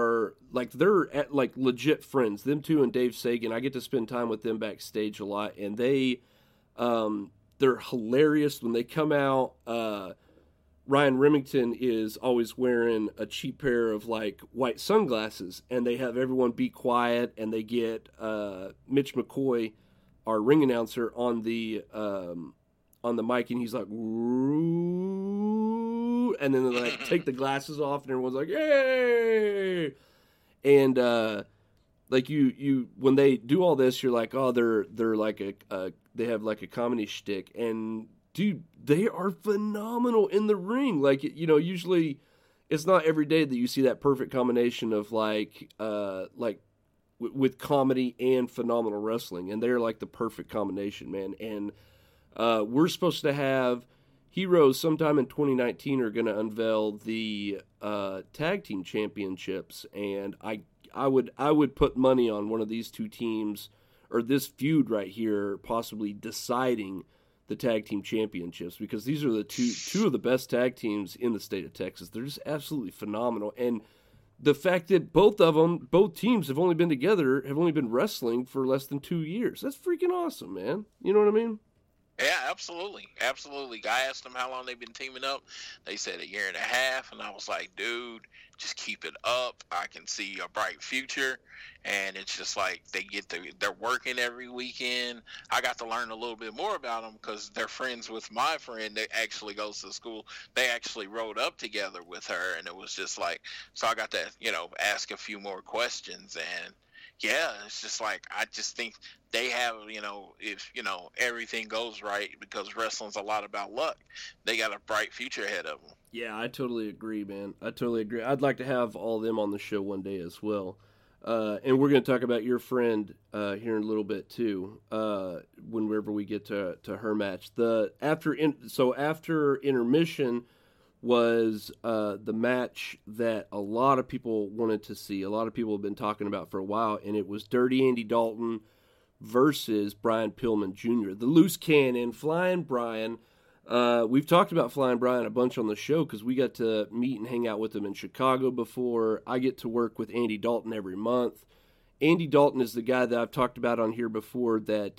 legit friends. Them two and Dave Sagan, I get to spend time with them backstage a lot, and they're hilarious when they come out. Ryan Remington is always wearing a cheap pair of like white sunglasses, and they have everyone be quiet, and they get Mitch McCoy our ring announcer on the mic, and he's like, "Woo," and then they like take the glasses off, and everyone's like, "Yay!" And like you when they do all this, you're like, oh, they're like they have like a comedy shtick, and dude, they are phenomenal in the ring. Like, you know, usually it's not every day that you see that perfect combination of with comedy and phenomenal wrestling, and they're like the perfect combination, man. And we're supposed to have Heroes sometime in 2019 are going to unveil the tag team championships, and I would put money on one of these two teams, or this feud right here, possibly deciding the tag team championships, because these are the two of the best tag teams in the state of Texas. They're just absolutely phenomenal. And the fact that both teams have only been wrestling for less than 2 years. That's freaking awesome, man. You know what I mean? Yeah, absolutely. Absolutely. I asked them how long they've been teaming up. They said 1.5 years, and I was like, dude, just keep it up. I can see a bright future. And it's just like they're working every weekend. I got to learn a little bit more about them because they're friends with my friend that actually goes to school. They actually rode up together with her, and it was just like, so I got to, ask a few more questions. And yeah, it's just like, I just think they have, if, everything goes right, because wrestling's a lot about luck, they got a bright future ahead of them. Yeah, I totally agree, man. I totally agree. I'd like to have all of them on the show one day as well. And we're going to talk about your friend here in a little bit too, whenever we get to her match. After intermission was the match that a lot of people wanted to see. A lot of people have been talking about for a while, and it was Dirty Andy Dalton versus Brian Pillman Jr., the loose cannon, Flying Brian. We've talked about Flying Brian a bunch on the show because we got to meet and hang out with him in Chicago before. I get to work with Andy Dalton every month. Andy Dalton is the guy that I've talked about on here before that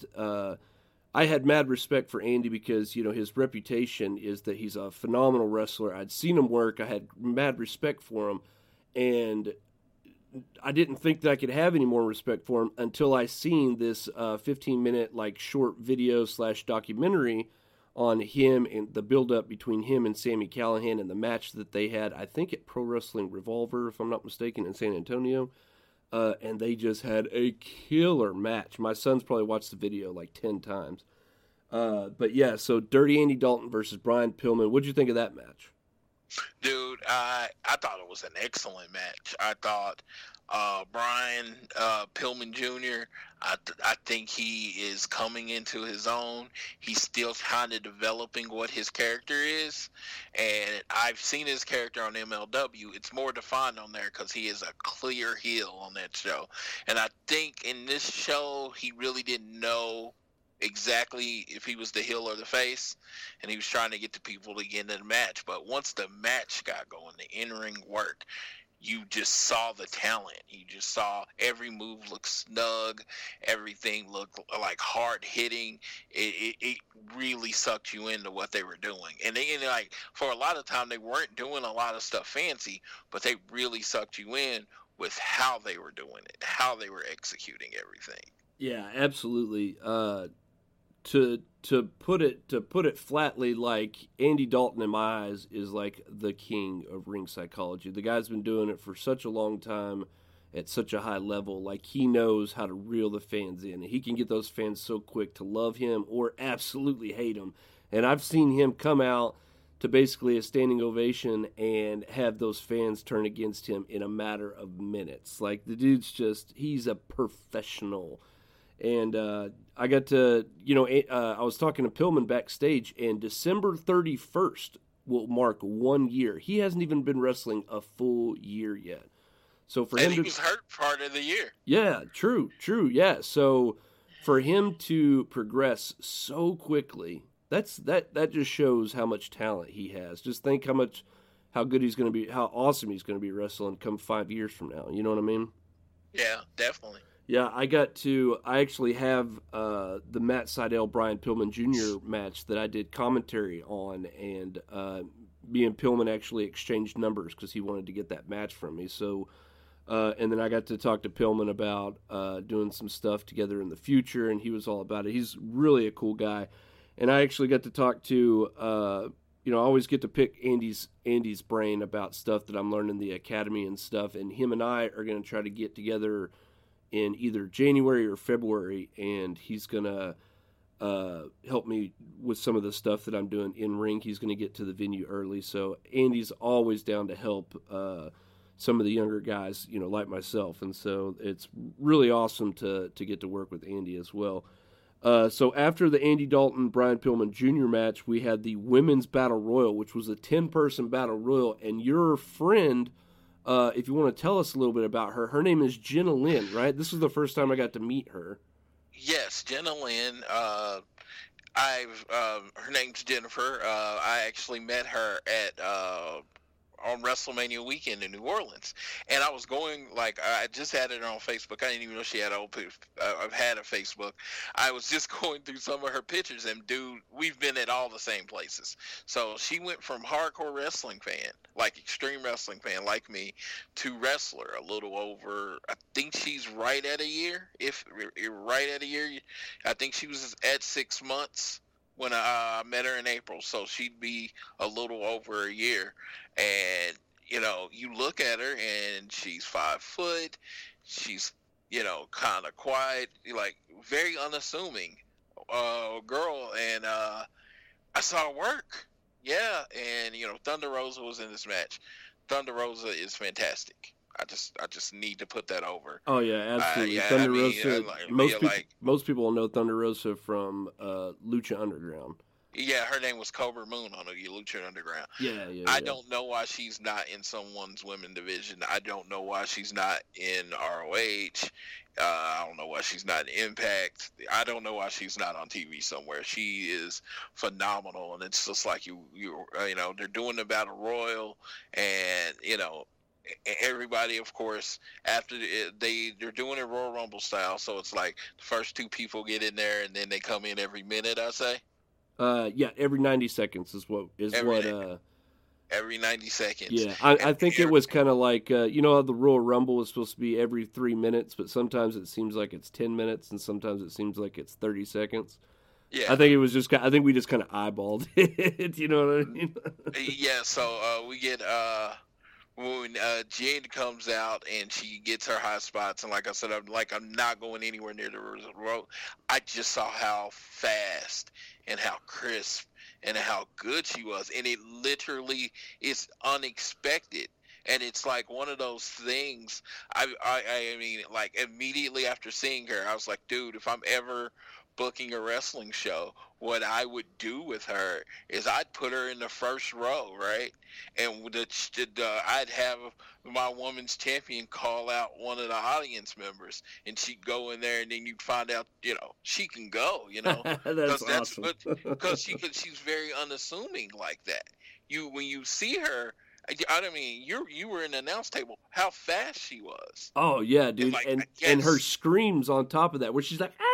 I had mad respect for Andy because, his reputation is that he's a phenomenal wrestler. I'd seen him work. I had mad respect for him, and I didn't think that I could have any more respect for him until I seen this 15-minute short video / documentary on him and the build-up between him and Sami Callihan and the match that they had, I think, at Pro Wrestling Revolver, if I'm not mistaken, in San Antonio. And they just had a killer match. My son's probably watched the video 10 times. But yeah, so Dirty Andy Dalton versus Brian Pillman. What'd you think of that match? Dude, I thought it was an excellent match. I thought Brian Pillman Jr., I think he is coming into his own. He's still kind of developing what his character is. And I've seen his character on MLW. It's more defined on there because he is a clear heel on that show. And I think in this show, he really didn't know exactly if he was the heel or the face, and he was trying to get the people to get into the match. But once the match got going, the in-ring work, you just saw the talent. You just saw every move look snug, everything looked like hard hitting. It really sucked you into what they were doing. And they, for a lot of time, they weren't doing a lot of stuff fancy, but they really sucked you in with how they were doing it, how they were executing everything. Yeah, absolutely. To put it flatly, Andy Dalton in my eyes is the king of ring psychology. The guy's been doing it for such a long time at such a high level. He knows how to reel the fans in, and he can get those fans so quick to love him or absolutely hate him. And I've seen him come out to basically a standing ovation and have those fans turn against him in a matter of minutes. The dude's he's a professional. And I got to, I was talking to Pillman backstage, and December 31st will mark 1 year. He hasn't even been wrestling a full year yet. So for him, he was hurt part of the year. Yeah, true, yeah. So for him to progress so quickly, that just shows how much talent he has. Just think how good he's going to be, how awesome he's going to be wrestling come 5 years from now. You know what I mean? Yeah, definitely. Yeah, I actually have the Matt Sydal Brian Pillman Jr. match that I did commentary on, and me and Pillman actually exchanged numbers because he wanted to get that match from me. So And then I got to talk to Pillman about doing some stuff together in the future, and he was all about it. He's really a cool guy. And I actually got to talk to, I always get to pick Andy's brain about stuff that I'm learning in the academy and stuff. And him and I are going to try to get together in either January or February, and he's going to help me with some of the stuff that I'm doing in ring. He's going to get to the venue early. So Andy's always down to help some of the younger guys, like myself. And so it's really awesome to get to work with Andy as well. So after the Andy Dalton, Brian Pillman Jr. match, we had the Women's Battle Royal, which was a 10-person Battle Royal. And your friend, if you want to tell us a little bit about her, her name is Jenna Lynn, right? This was the first time I got to meet her. Yes, Jenna Lynn. Her name's Jennifer. I actually met her at on WrestleMania weekend in New Orleans, and I was going, I just added her on Facebook. I didn't even know she had had a Facebook. I was just going through some of her pictures, and dude, we've been at all the same places. So she went from hardcore wrestling fan, like extreme wrestling fan like me, to wrestler a little over, I think she's right at a year. I think she was at 6 months when I met her in April, so she'd be a little over a year. And, you look at her, and she's 5 foot. She's, kind of quiet, very unassuming girl. And I saw her work. Yeah, and, Thunder Rosa was in this match. Thunder Rosa is fantastic. I just need to put that over. Oh yeah, absolutely. Thunder Rosa. Most people will know Thunder Rosa from Lucha Underground. Yeah, her name was Cobra Moon on Lucha Underground. Yeah. I don't know why she's not in someone's women division. I don't know why she's not in ROH. I don't know why she's not in Impact. I don't know why she's not on TV somewhere. She is phenomenal, and it's just like they're doing the Battle Royal, and everybody, of course, after they're doing it Royal Rumble style, so it's like the first 2 people get in there, and then they come in every minute. I say. Yeah, every 90 seconds is every 90 seconds. Yeah, I think it was kind of like how the Royal Rumble is supposed to be every 3 minutes, but sometimes it seems like it's 10 minutes, and sometimes it seems like it's 30 seconds. Yeah, I think it was just. I think we just kind of eyeballed it. You know what I mean? Yeah. So we get. When Jen comes out and she gets her high spots, and like I said, I'm not going anywhere near the road. I just saw how fast and how crisp and how good she was, and it literally is unexpected. And it's like one of those things. I mean, like immediately after seeing her, I was like, dude, if I'm ever booking a wrestling show, what I would do with her is I'd put her in the first row, right? And I'd have my women's champion call out one of the audience members, and she'd go in there, and then you'd find out, she can go, That's awesome. Because she's very unassuming like that. When you see her, I mean, you were in the announce table. How fast she was! Oh yeah, dude, and her screams on top of that, where she's like, "Ah!"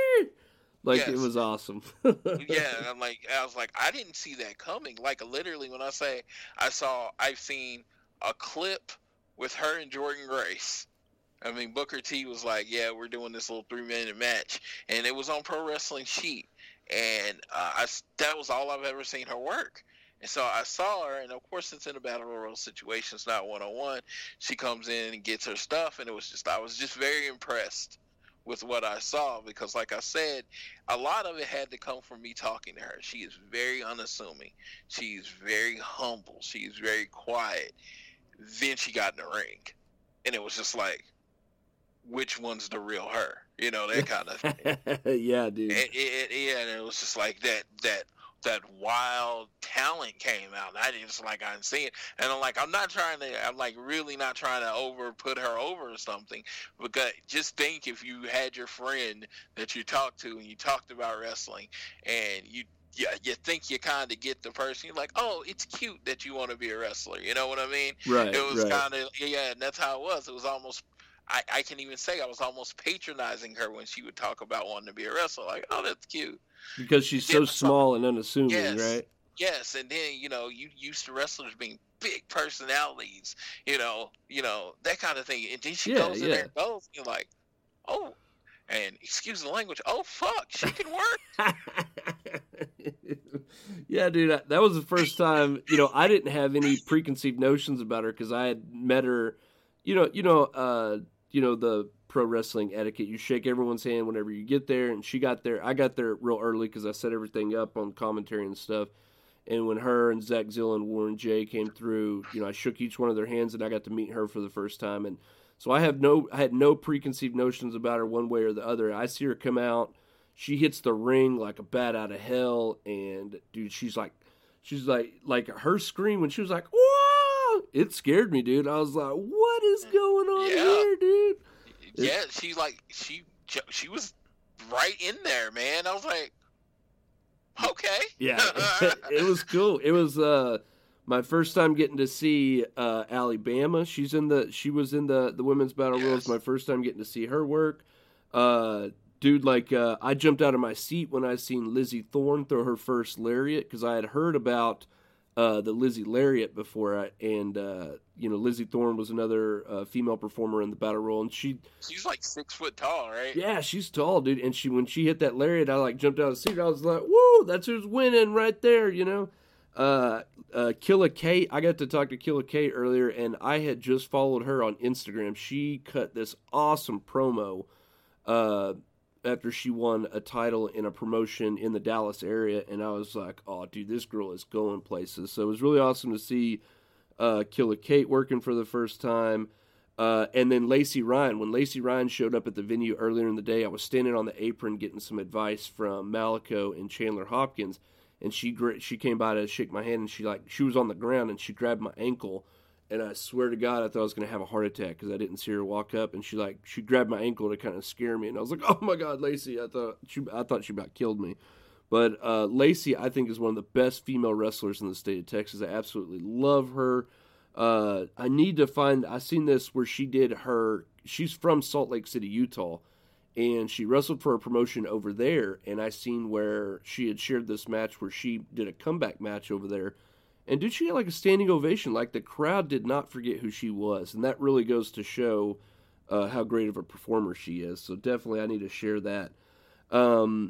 Yes. It was awesome. Yeah, and I was like, I didn't see that coming. Like literally, when I say I've seen a clip with her and Jordan Grace. I mean, Booker T was like, yeah, we're doing this little 3-minute match, and it was on Pro Wrestling Sheet, and that was all I've ever seen her work. And so I saw her, and of course, it's in a battle royal situation. It's not one-on-one. She comes in and gets her stuff, and I was just very impressed with what I saw, because like I said, a lot of it had to come from me talking to her. She is very unassuming. She's very humble. She's very quiet. Then she got in the ring, and it was just like, which one's the real her? That kind of thing. Yeah, dude. And it was just like that wild talent came out, and I didn't see it. And I'm really not trying to put her over or something, because just think if you had your friend that you talked to and you talked about wrestling, and you think you kind of get the person, you're like, oh, it's cute that you want to be a wrestler. You know what I mean? Right. It was kind of, and that's how it was. It was almost, I can even say I was almost patronizing her when she would talk about wanting to be a wrestler. Like, oh, that's cute. Because she's so small and unassuming, right? Yes, and then you used to wrestlers being big personalities, that kind of thing, and then she Yeah, goes in there and goes, you're like, oh, and excuse the language, oh fuck, she can work. Yeah, dude, that was the first time. I didn't have any preconceived notions about her because I had met her. The pro wrestling etiquette. You shake everyone's hand whenever you get there, and she got there. I got there real early because I set everything up on commentary and stuff. And when her and Zach Zilla and Warren J came through, I shook each one of their hands, and I got to meet her for the first time. And so I had no preconceived notions about her one way or the other. I see her come out. She hits the ring like a bat out of hell, and dude, she's like her scream when she was like, "Whoa!" It scared me, dude. I was like, "What is going on here, dude?" Yeah, she was right in there, man. I was like, okay. Yeah, it was cool. It was my first time getting to see Alabama. She was in the women's battle royal. It's my first time getting to see her work. Dude, I jumped out of my seat when I seen Lizzie Thorne throw her first lariat because I had heard about the Lizzie Lariat before, and Lizzie Thorne was another female performer in the battle royal, and she's like 6 foot tall, right? Yeah, she's tall, dude. And when she hit that lariat, I jumped out of the seat. I was like, "Woo, that's who's winning right there," Killa Kate. I got to talk to Killa Kate earlier, and I had just followed her on Instagram. She cut this awesome promo after she won a title in a promotion in the Dallas area, and I was like, "Oh, dude, this girl is going places." So it was really awesome to see Killa Kate working for the first time. And then Lacey Ryan. When Lacey Ryan showed up at the venue earlier in the day, I was standing on the apron getting some advice from Malico and Chandler Hopkins, and she came by to shake my hand, and she was on the ground, and she grabbed my ankle, and I swear to God, I thought I was going to have a heart attack because I didn't see her walk up, and she grabbed my ankle to kind of scare me, and I was like, "Oh my God, Lacey!" I thought she about killed me. But Lacey, I think, is one of the best female wrestlers in the state of Texas. I absolutely love her. I need to find. I seen this where she's from Salt Lake City, Utah, and she wrestled for a promotion over there. And I seen where she had shared this match where she did a comeback match over there. And dude, she had a standing ovation. The crowd did not forget who she was. And that really goes to show how great of a performer she is. So definitely I need to share that. And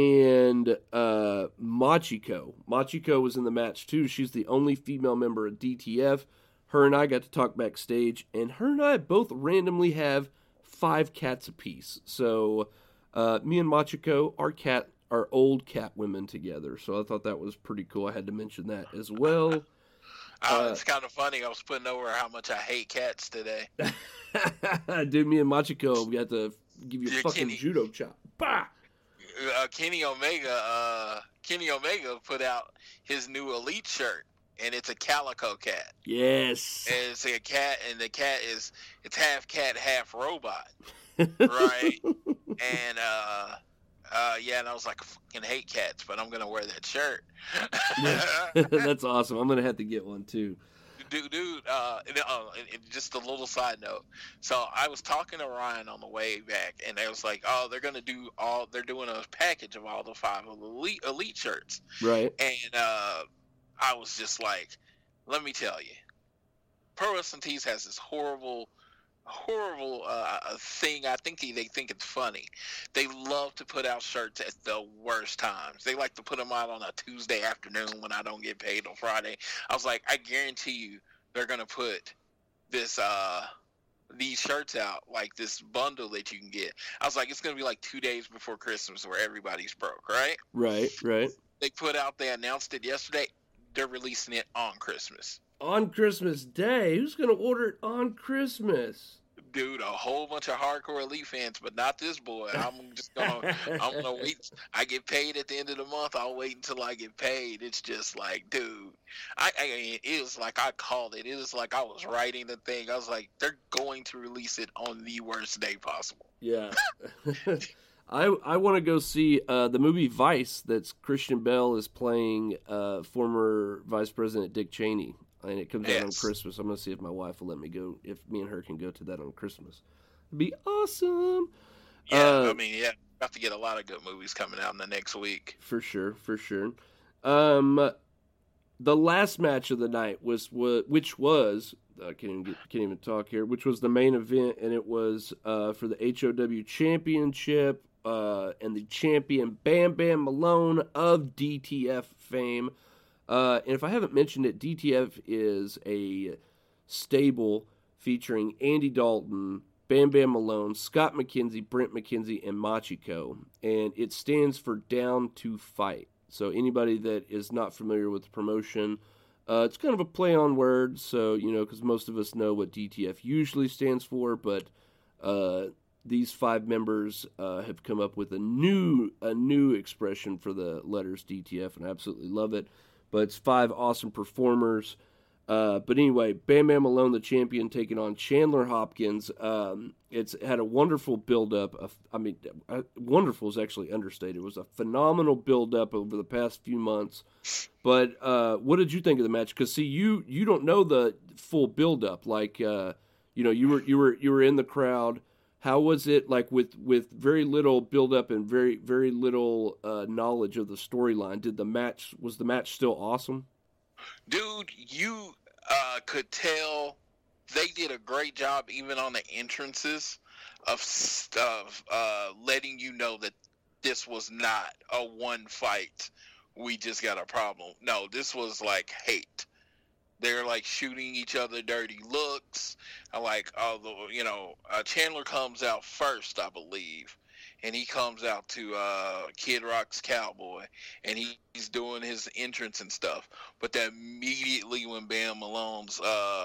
Machiko. Machiko was in the match too. She's the only female member of DTF. Her and I got to talk backstage, and her and I both randomly have 5 cats apiece. So me and Machiko are old cat women together. So I thought that was pretty cool. I had to mention that as well. It's kind of funny. I was putting over how much I hate cats today. Dude, me and Machiko, we got to give you a fucking judo chop. Bah! Kenny Omega put out his new Elite shirt, and it's a calico cat. Yes. And it's a cat, and the cat it's half cat, half robot, right? And and I was like, I fucking hate cats, but I'm gonna wear that shirt. That's awesome. I'm gonna have to get one too. Dude, just a little side note. So I was talking to Ryan on the way back, and they was like, "Oh, they're doing a package of all the 5 elite shirts." Right. And I was just like, "Let me tell you, Pro Wrestling Tees has this horrible thing. I think they think it's funny. They love to put out shirts at the worst times. They like to put them out on a Tuesday afternoon when I don't get paid on Friday." I was like, I guarantee you they're going to put this these shirts out, like this bundle that you can get. I was like, it's going to be like 2 days before Christmas where everybody's broke, right? Right. They announced it yesterday. They're releasing it on Christmas. On Christmas Day? Who's going to order it on Christmas? Dude, a whole bunch of hardcore Elite fans, but not this boy. I'm gonna wait. I get paid at the end of the month. I'll wait until I get paid. It's just like, dude, it was like I called it. It was like I was writing the thing. I was like, they're going to release it on the worst day possible. Yeah. I want to go see the movie Vice. That's Christian Bale is playing former Vice President Dick Cheney. And it comes out on Christmas. I'm going to see if my wife will let me go, if me and her can go to that on Christmas. It'd be awesome. Yeah, have to get a lot of good movies coming out in the next week. For sure. the last match of the night which was I can't even talk here, which was the main event, and it was for the HOW Championship, and the champion Bam Bam Malone of DTF fame. And if I haven't mentioned it, DTF is a stable featuring Andy Dalton, Bam Bam Malone, Scott McKenzie, Brent McKenzie, and Machiko. And it stands for Down to Fight. So anybody that is not familiar with the promotion, it's kind of a play on words, so, because most of us know what DTF usually stands for, but these 5 members have come up with a new expression for the letters DTF, and I absolutely love it. But it's 5 awesome performers. But anyway, Bam Bam Malone, the champion, taking on Chandler Hopkins. It's had a wonderful build-up. Wonderful is actually understated. It was a phenomenal build-up over the past few months. But what did you think of the match? Because see, you don't know the full build-up. Like you were in the crowd. How was it like with very little build-up and very very little knowledge of the storyline? Was the match still awesome? Dude, you could tell they did a great job even on the entrances of letting you know that this was not a one fight, we just got a problem. No, this was like hate. They're like shooting each other dirty looks. Chandler comes out first, I believe. And he comes out to Kid Rock's Cowboy, and he's doing his entrance and stuff. But then immediately when Bam Malone's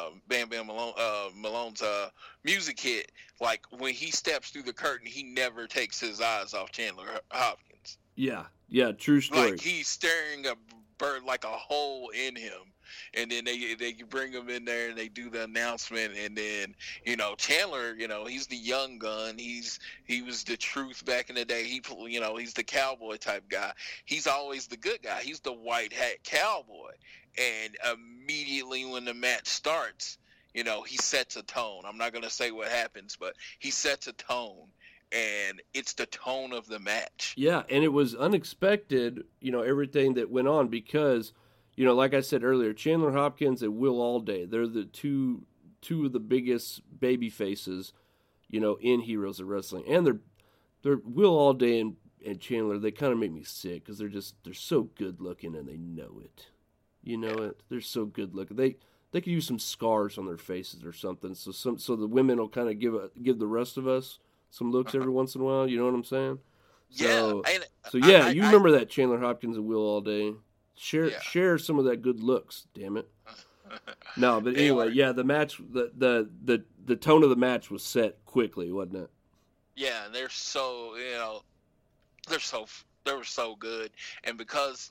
music hit, like when he steps through the curtain, he never takes his eyes off Chandler Hopkins. Yeah, true story. Like he's staring a bird like a hole in him. And then they bring him in there and they do the announcement, and then Chandler, he's the young gun. He was the truth back in the day. He's the cowboy type guy. He's always the good guy. He's the white hat cowboy. And immediately when the match starts, he sets a tone. I'm not gonna say what happens, but he sets a tone. And it's the tone of the match. Yeah, and it was unexpected, everything that went on because, like I said earlier, Chandler Hopkins and Will Alday, they're the two of the biggest baby faces, in Heroes of Wrestling. And they're Will Alday and Chandler, they kind of make me sick because they're so good looking and they know it. They're so good looking. They could use some scars on their faces or something, so the women will kind of give the rest of us some looks every once in a while. You know what I'm saying? So you remember that Chandler Hopkins and Will Alday. Share some of that good looks, damn it. No, but anyway, yeah, the match, the tone of the match was set quickly, wasn't it? Yeah, they're so, they were so good, and because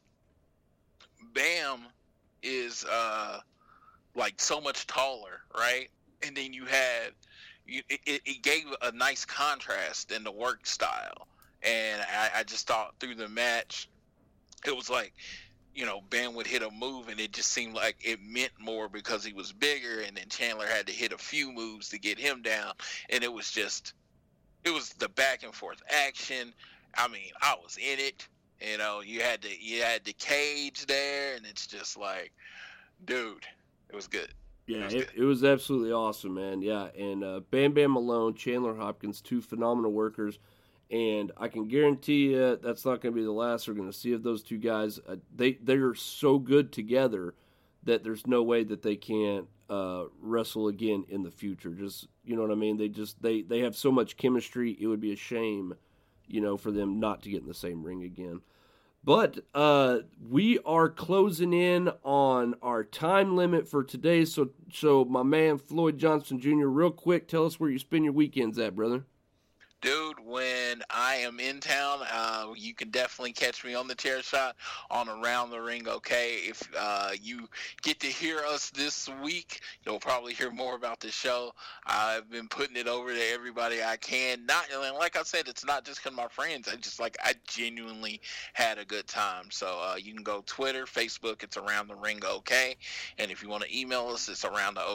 Bam is like so much taller, right? And then you had it gave a nice contrast in the work style, and I just thought through the match, it was like, Bam would hit a move and it just seemed like it meant more because he was bigger, and then Chandler had to hit a few moves to get him down, and it was the back and forth action. I mean, I was in it. You had the cage there, and it's just like, dude, it was good. Yeah, it was absolutely awesome, man. Yeah, and Bam Bam Malone, Chandler Hopkins, 2 phenomenal workers. And I can guarantee you that's not going to be the last we're going to see of those 2 guys. They are so good together that there's no way that they can't wrestle again in the future. Just, you know what I mean? They have so much chemistry. It would be a shame, for them not to get in the same ring again. But we are closing in on our time limit for today. So my man Floyd Johnson Jr., real quick, tell us where you spend your weekends at, brother. Dude, when I am in town, you can definitely catch me on the Chair Shot on Around the Ring, okay? If you get to hear us this week, you'll probably hear more about the show. I've been putting it over to everybody I can. And like I said, it's not just because my friends. I genuinely had a good time. So you can go Twitter, Facebook, it's Around the Ring, okay? And if you want to email us, it's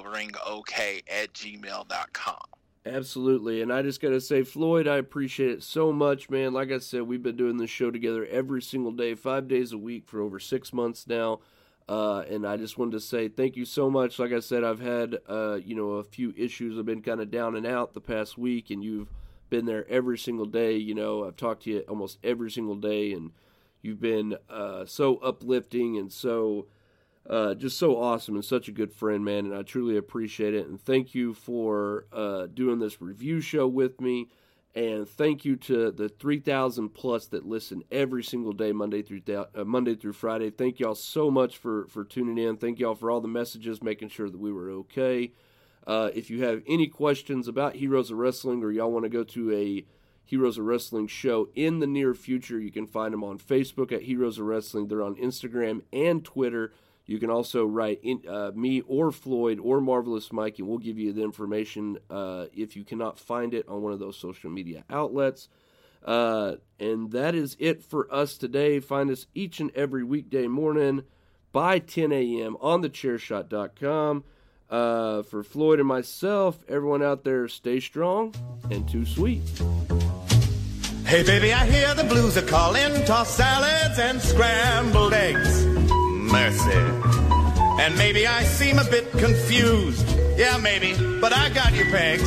aroundtheringok@gmail.com. Absolutely, and I just got to say, Floyd, I appreciate it so much, man. Like I said, we've been doing this show together every single day, 5 days a week for over 6 months now. And I just wanted to say thank you so much. Like I said, I've had, a few issues. I've been kind of down and out the past week, and you've been there every single day. I've talked to you almost every single day, and you've been so uplifting and so just so awesome and such a good friend, man, and I truly appreciate it. And thank you for doing this review show with me. And thank you to the 3,000 plus that listen every single day, Monday through Friday. Thank y'all so much for tuning in. Thank y'all for all the messages, making sure that we were okay. If you have any questions about Heroes of Wrestling, or y'all want to go to a Heroes of Wrestling show in the near future, you can find them on Facebook at Heroes of Wrestling. They're on Instagram and Twitter. You can also write me or Floyd or Marvelous Mike, and we'll give you the information if you cannot find it on one of those social media outlets. And that is it for us today. Find us each and every weekday morning by 10 a.m. on thechairshot.com. For Floyd and myself, everyone out there, stay strong and too sweet. Hey, baby, I hear the blues are calling. Tossed salads and scrambled eggs. Mercy. And maybe I seem a bit confused. Yeah, maybe, but I got you pegged.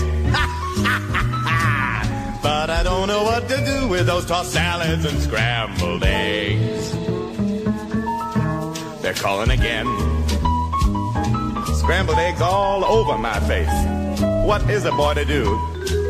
But I don't know what to do with those tossed salads and scrambled eggs. They're calling again. Scrambled eggs all over my face. What is a boy to do?